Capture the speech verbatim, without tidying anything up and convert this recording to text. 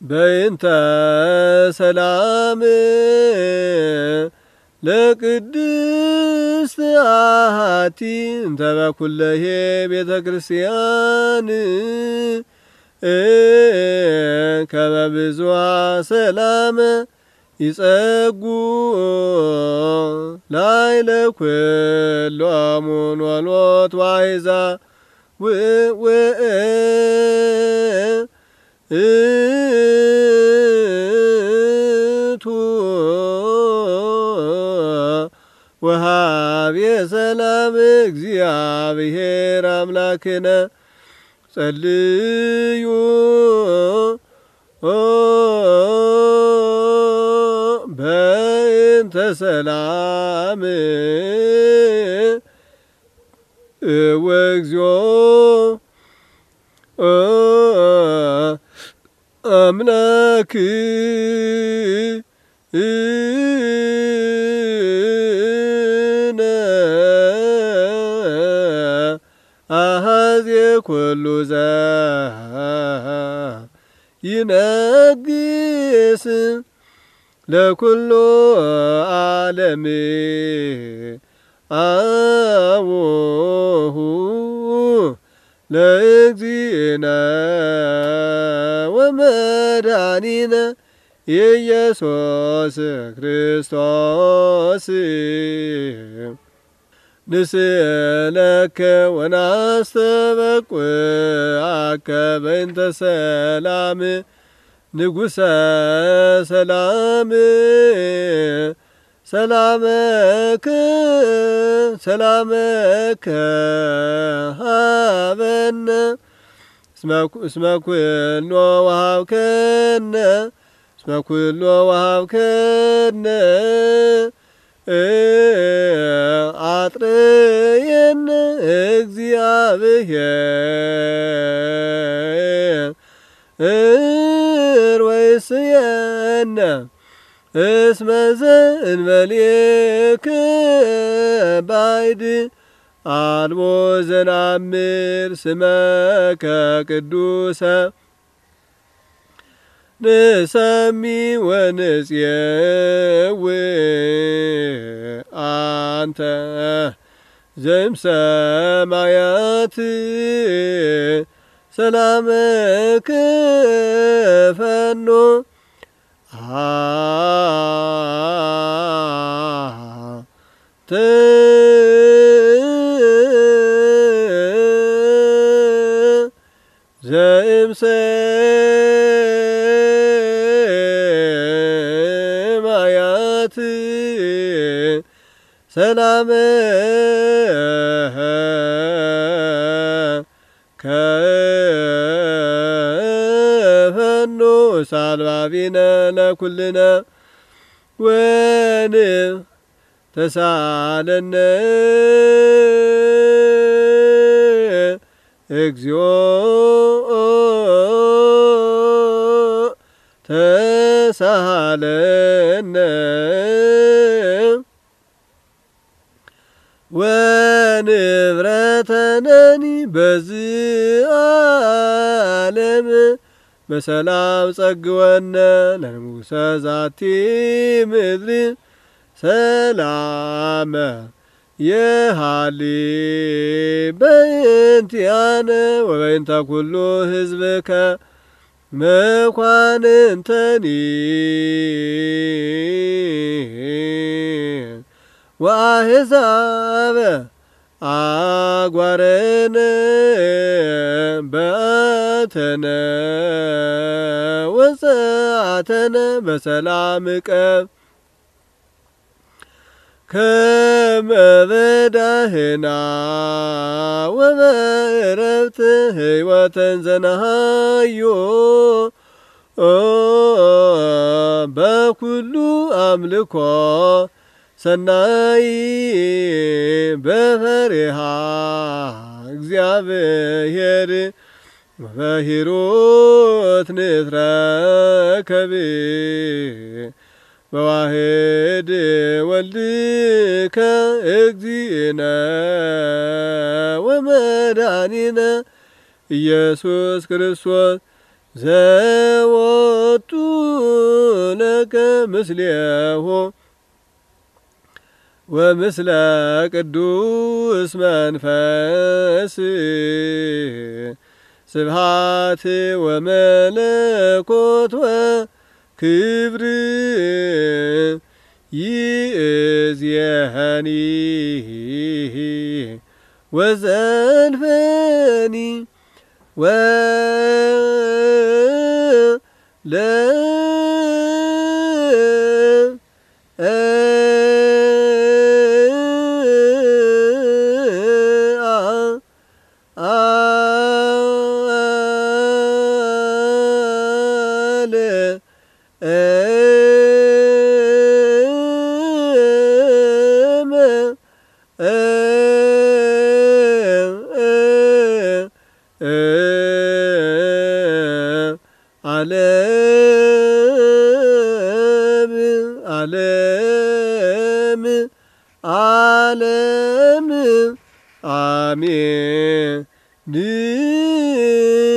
በእንተ ሰላም ለቅድስት አሐቲ እንተ በኩለሄ ቤተ ክርስቲያን ከመ ብዙኃ ሰላም ይጸጉ ላዕለ ኩሎሙ ኖሎት ወአሕዛብ ውእቱ ወሃቤ ሰላም እግዚአብሔር አምላክነ ጸልዩ በእንተ ሰላም ወእግዚኦ አምላክነ አኀዜ ኩሉ ዘኢነግስ ለኩሉ ዓለም አቡሁ ለእግዚእነ ወመድኃኒነ ኢየሱስ ክርስቶስ ንስእለከ ወናስተበቁዐከ በእንተ ሰላም ንጉሠ ሰላም ሰላመከ ሰላመከ ሀበነ እስመ ኩሎ ወሀብከነ እስመ ኩሎ ወሀብከነ አጥርየነ እግዚአብሔር ወይስየነ እስመ ዘእንበሌከ ባዕድ አልቦ ዘነአምር ስመከ ቅዱሰ ንሰሚ ወንጽየው አንተ ዘእምሰማያት ሰላመከ ፈኖ አንተ ዘእምሰማያት ሰላመከ ፈኖ ሳልባቢነ ለኩልነ ወንተሳለነ እግዚኦ ተሳሃለነ ወንብረተነኒ በዚህ ዓለም በሰላም ጸግወነ ለንጉሠ ዛቲ ምድር ሰላመ የሃሊ በእንቲአነ ወበእንተ ኩሉ ሕዝብከ መኳንንተኒ ወአሕዛበ አጓረነ በአተነ ወጸአተነ በሰላም እቀብ ከመ በዳህና ወበዕረፍት ሕይወተን ዘነሃዮ በኩሉ አምልኮ ሰናይ በፈሪሃ እግዚአብሔር በሂሩት ንትረከብ በዋሕድ ወልድከ እግዚእነ ወመድኃኒነ ኢየሱስ ክርስቶስ ዘወ ሎቱ ለከ ምስሌሁ ወምስለ ቅዱስ መንፈስ ስብሃት ወመለኮት ወክብር ይእዜኒ ወዘልፈኒ ወለ ዓለም ዓለም ዓለም አሜን።